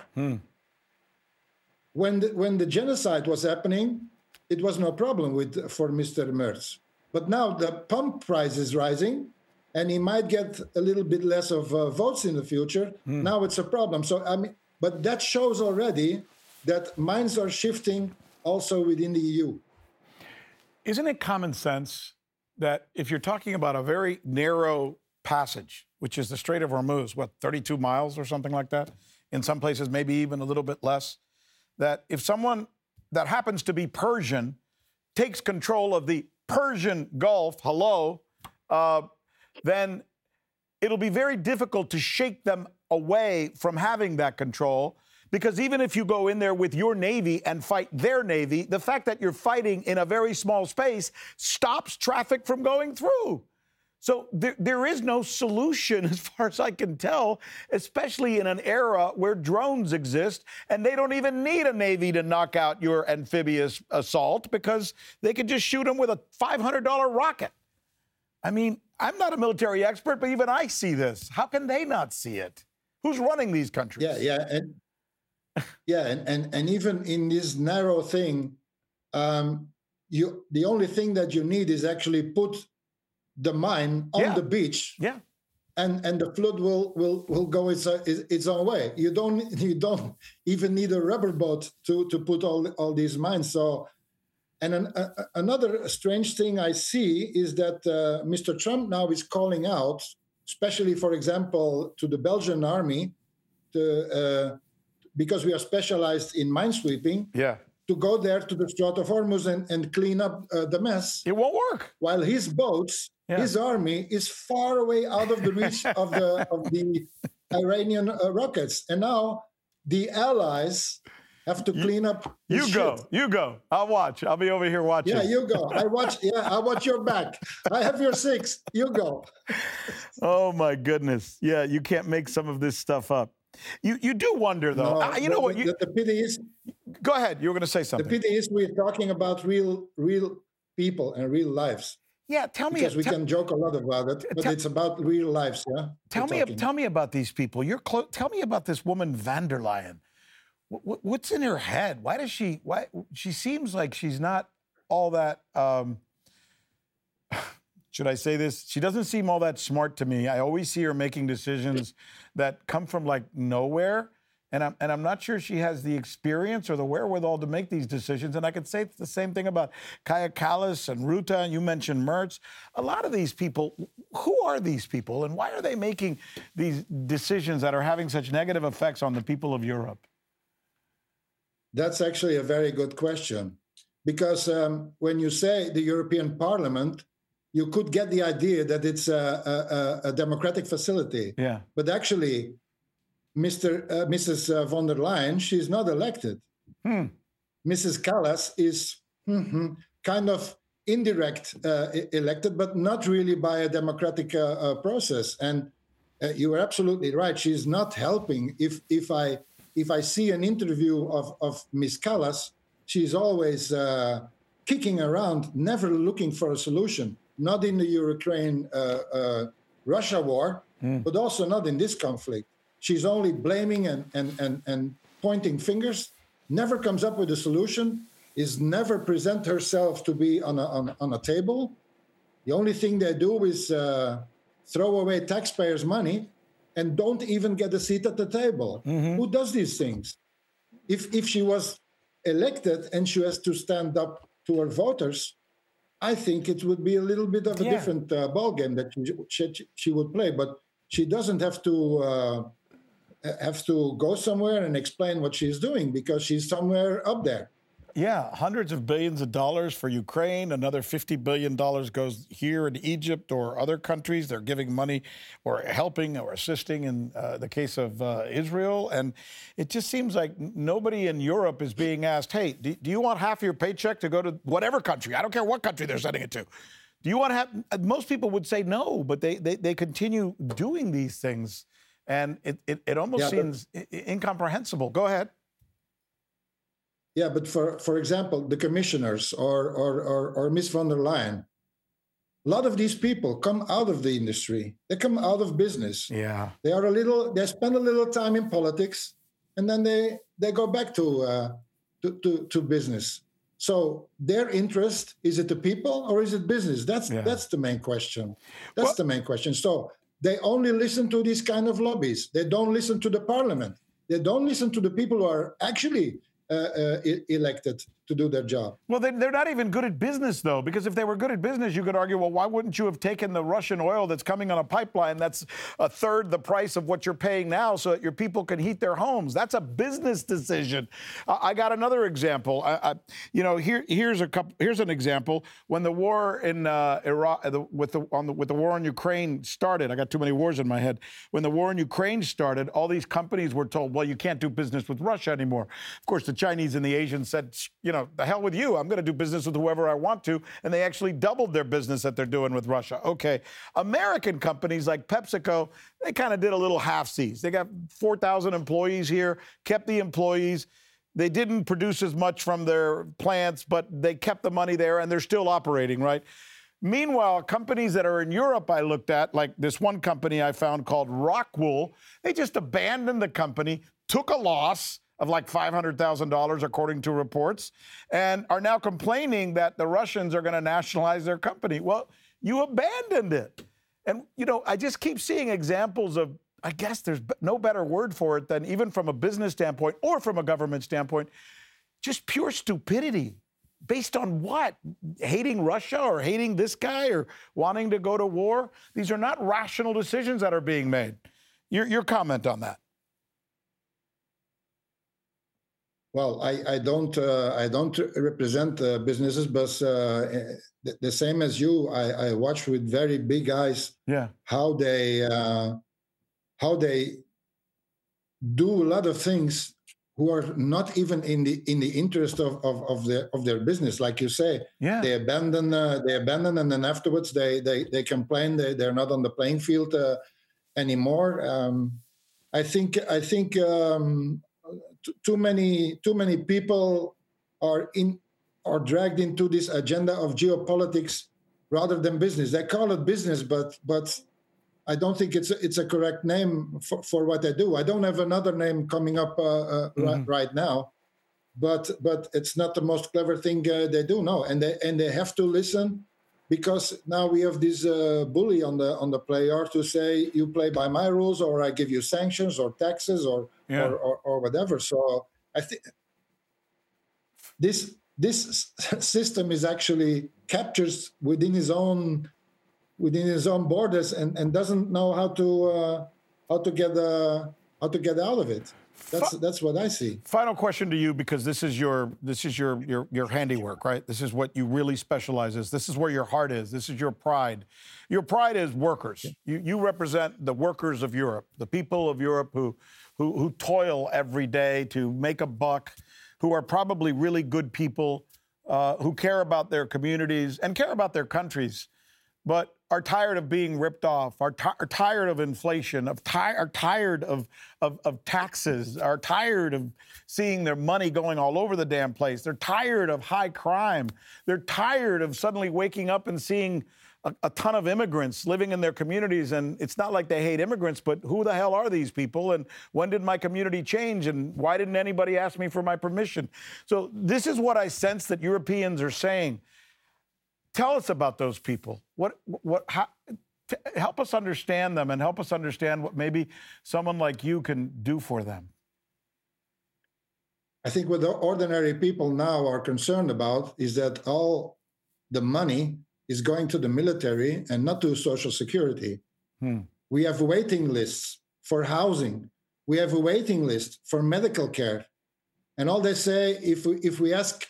When the genocide was happening, it was no problem for Mr. Merz. But now the pump price is rising, and he might get a little bit less of votes in the future. Now it's a problem. So but that shows already that minds are shifting also within the EU.
Isn't it common sense that if you're talking about a very narrow passage, which is the Strait of Hormuz, 32 miles or something like that? In some places, maybe even a little bit less. That if someone that happens to be Persian takes control of the Persian Gulf, then it'll be very difficult to shake them away from having that control. Because even if you go in there with your Navy and fight their Navy, the fact that you're fighting in a very small space stops traffic from going through. So there is no solution, as far as I can tell, especially in an era where drones exist, and they don't even need a Navy to knock out your amphibious assault because they could just shoot them with a $500 rocket. I mean, I'm not a military expert, but even I see this. How can they not see it? Who's running these countries?
And even in this narrow thing, the only thing that you need is actually put the mine on the beach, and the flood will go its own way. You don't even need a rubber boat to put all these mines. So, and another strange thing I see is that Mr. Trump now is calling out, especially, for example, to the Belgian army, because we are specialized in minesweeping. To go there to the Strait of Hormuz and clean up the mess.
It won't work.
While his boats, his army is far away out of the reach of the Iranian rockets. And now the allies have to clean up
You go. I'll watch. I'll be over here watching.
Yeah, you go. I watch your back. I have your 6. You go.
Oh, my goodness. Yeah, you can't make some of this stuff up. You do wonder, though.
No,
you know what?
The pity is.
Go ahead. You were going to say something.
The pity is we're talking about real people and real lives.
Yeah, tell me.
Because we can joke a lot about it, but it's about real lives. Yeah.
Tell me about these people. Tell me about this woman van der Leyen. What's in her head? Why she seems like she's not all that. Should I say this? She doesn't seem all that smart to me. I always see her making decisions that come from like nowhere, and I'm not sure she has the experience or the wherewithal to make these decisions. And I could say the same thing about Kaja Kallas and Rutte, and you mentioned Merz. A lot of these people, who are these people, and why are they making these decisions that are having such negative effects on the people of Europe?
That's actually a very good question, because when you say the European Parliament, you could get the idea that it's a democratic facility.
Yeah.
But actually, Mrs. von der Leyen, she's not elected. Mrs. Kallas is kind of indirect elected, but not really by a democratic process. And you are absolutely right. She's not helping. If I see an interview of Ms. Kallas, she's always kicking around, never looking for a solution. not in the Ukraine-Russia war, but also not in this conflict. She's only blaming and pointing fingers, never comes up with a solution, is never present herself to be on a table. The only thing they do is throw away taxpayers' money and don't even get a seat at the table. Who does these things? If she was elected and she has to stand up to her voters, I think it would be a little bit of a different ballgame that she would play. But she doesn't have to go somewhere and explain what she's doing because she's somewhere up there.
Yeah, hundreds of billions of dollars for Ukraine. Another $50 billion goes here in Egypt or other countries. They're giving money or helping or assisting in the case of Israel. And it just seems like nobody in Europe is being asked, hey, do you want half of your paycheck to go to whatever country? I don't care what country they're sending it to. Do you want to have, most people would say no, but they continue doing these things. And it almost seems incomprehensible. Go ahead.
Yeah, but for example, the commissioners or Ms. von der Leyen, a lot of these people come out of the industry. They come out of business.
Yeah.
They spend a little time in politics, and then they go back to business. So their interest, is it the people or is it business? That's the main question. That's the main question. So they only listen to these kind of lobbies. They don't listen to the parliament. They don't listen to the people who are actually elected to do their job.
Well, they're not even good at business, though, because if they were good at business, you could argue, well, why wouldn't you have taken the Russian oil that's coming on a pipeline that's a third the price of what you're paying now so that your people can heat their homes? That's a business decision. I got another example. Here's an example. When the war in Iraq, with the war on Ukraine started, I got too many wars in my head. When the war in Ukraine started, all these companies were told, well, you can't do business with Russia anymore. Of course, the Chinese and the Asians said, the hell with you. I'm going to do business with whoever I want to. And they actually doubled their business that they're doing with Russia. Okay. American companies like PepsiCo, they kind of did a little half-seas. They got 4,000 employees here, kept the employees. They didn't produce as much from their plants, but they kept the money there and they're still operating, right? Meanwhile, companies that are in Europe I looked at, like this one company I found called Rockwool, they just abandoned the company, took a loss of like $500,000, according to reports, and are now complaining that the Russians are going to nationalize their company. Well, you abandoned it. And, I just keep seeing examples of, I guess there's no better word for it than, even from a business standpoint or from a government standpoint, just pure stupidity. Based on what? Hating Russia or hating this guy or wanting to go to war? These are not rational decisions that are being made. Your comment on that?
Well, I don't represent businesses, but the same as you, I watch with very big eyes how they do a lot of things who are not even in the interest of their business, like you say. Yeah. They abandon, and then afterwards they complain they're not on the playing field anymore. I think. Too many people are dragged into this agenda of geopolitics rather than business. They call it business, but I don't think it's a correct name for what they do. I don't have another name coming up right now, but it's not the most clever thing they do. No, and they have to listen, because now we have this bully on the player to say, you play by my rules, or I give you sanctions or taxes or whatever. So I think this system is actually captures within his own borders and doesn't know how to get out of it. That's what I see.
Final question to you, because this is your handiwork, right? This is what you really specialize in. This is where your heart is. This is your pride. Your pride is workers. You represent the workers of Europe, the people of Europe who toil every day to make a buck, who are probably really good people, who care about their communities and care about their countries, but are tired of being ripped off, are tired of inflation, are tired of taxes, are tired of seeing their money going all over the damn place. They're tired of high crime. They're tired of suddenly waking up and seeing a ton of immigrants living in their communities, and it's not like they hate immigrants, but who the hell are these people, and when did my community change, and why didn't anybody ask me for my permission? So this is what I sense that Europeans are saying. Tell us about those people. Help us understand them, and help us understand what maybe someone like you can do for them.
I think what the ordinary people now are concerned about is that all the money is going to the military and not to Social Security. We have waiting lists for housing. We have a waiting list for medical care. And all they say, if we ask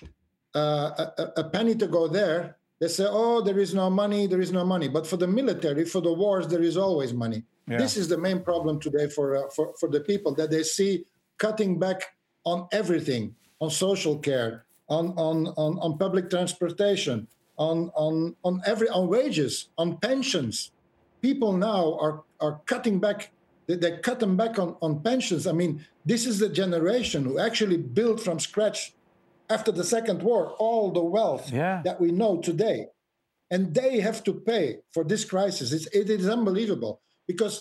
a penny to go there, they say, oh, there is no money, there is no money. But for the military, for the wars, there is always money. Yeah. This is the main problem today for the people, that they see cutting back on everything, on social care, on public transportation, on wages, on pensions. People now are cutting back. They cut them back on pensions. I mean, this is the generation who actually built from scratch after the Second War all the wealth that we know today, and they have to pay for this crisis. It is unbelievable, because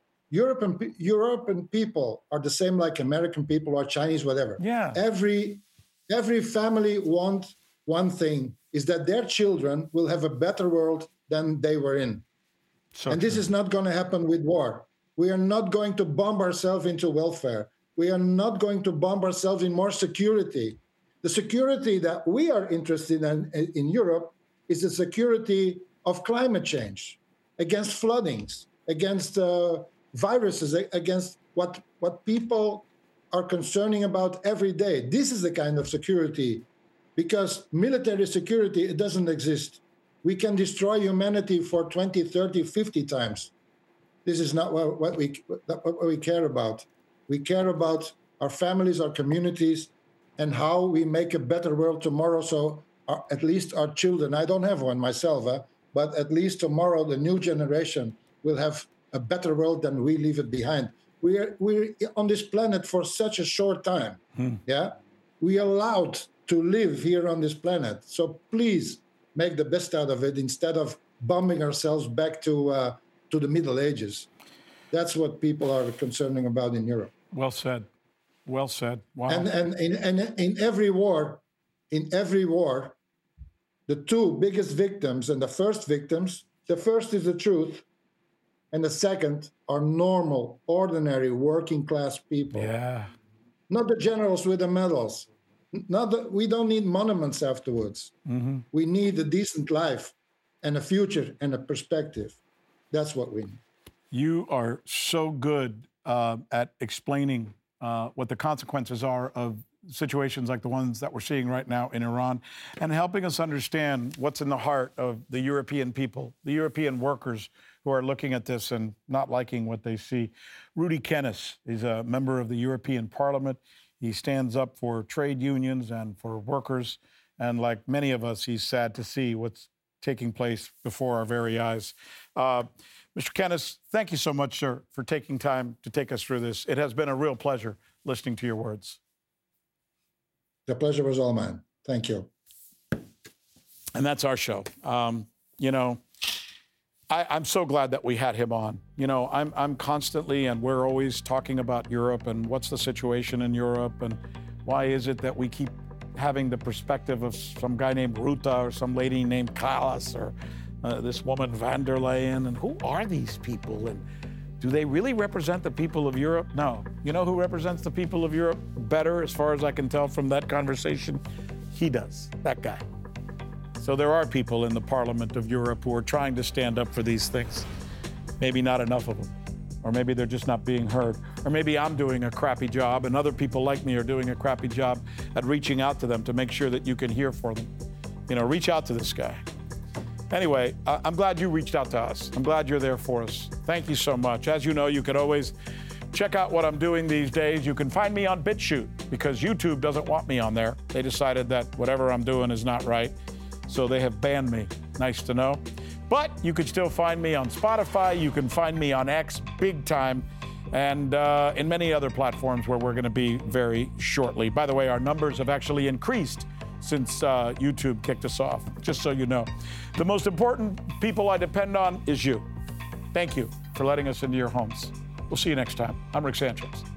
European people are the same like American people or Chinese, whatever. Yeah. Every family wants one thing, is that their children will have a better world than they were in. And this is not going to happen with war. We are not going to bomb ourselves into welfare. We are not going to bomb ourselves in more security. The security that we are interested in Europe is the security of climate change, against floodings, against viruses, against what people are concerning about every day. This is the kind of security, because military security, it doesn't exist. We can destroy humanity for 20, 30, 50 times. This is not what we care about. We care about our families, our communities, and how we make a better world tomorrow, so at least our children, I don't have one myself, but at least tomorrow the new generation will have a better world than we leave it behind. We're on this planet for such a short time. Yeah, we are allowed to live here on this planet. So please make the best out of it, instead of bombing ourselves back to the Middle Ages. That's what people are concerning about in Europe.
Well said. Well said. Wow.
And in every war, the two biggest victims and the first victims, the first is the truth, and the second are normal, ordinary, working class people. Yeah. Not the generals with the medals. We don't need monuments afterwards. Mm-hmm. We need a decent life and a future and a perspective. That's what we need.
You are so good at explaining what the consequences are of situations like the ones that we're seeing right now in Iran, and helping us understand what's in the heart of the European people, the European workers who are looking at this and not liking what they see. Rudi Kennis is a member of the European Parliament. He stands up for trade unions and for workers. And like many of us, he's sad to see what's taking place before our very eyes. Mr. Kennis, thank you so much, sir, for taking time to take us through this. It has been a real pleasure listening to your words.
The pleasure was all mine. Thank you.
And that's our show. I'm so glad that we had him on. I'm constantly, and we're always talking about Europe and what's the situation in Europe and why is it that we keep having the perspective of some guy named Ruta or some lady named Kallas or this woman van der Leyen, and who are these people, and do they really represent the people of Europe? No. You know who represents the people of Europe better, as far as I can tell from that conversation? He does, that guy. So there are people in the Parliament of Europe who are trying to stand up for these things. Maybe not enough of them, or maybe they're just not being heard, or maybe I'm doing a crappy job and other people like me are doing a crappy job at reaching out to them to make sure that you can hear for them. Reach out to this guy. Anyway, I'm glad you reached out to us. I'm glad you're there for us. Thank you so much. As you know, you can always check out what I'm doing these days. You can find me on BitChute, because YouTube doesn't want me on there. They decided that whatever I'm doing is not right, so they have banned me. Nice to know. But you can still find me on Spotify. You can find me on X big time, and in many other platforms where we're going to be very shortly. By the way, our numbers have actually increased since YouTube kicked us off, just so you know. The most important people I depend on is you. Thank you for letting us into your homes. We'll see you next time. I'm Rick Sanchez.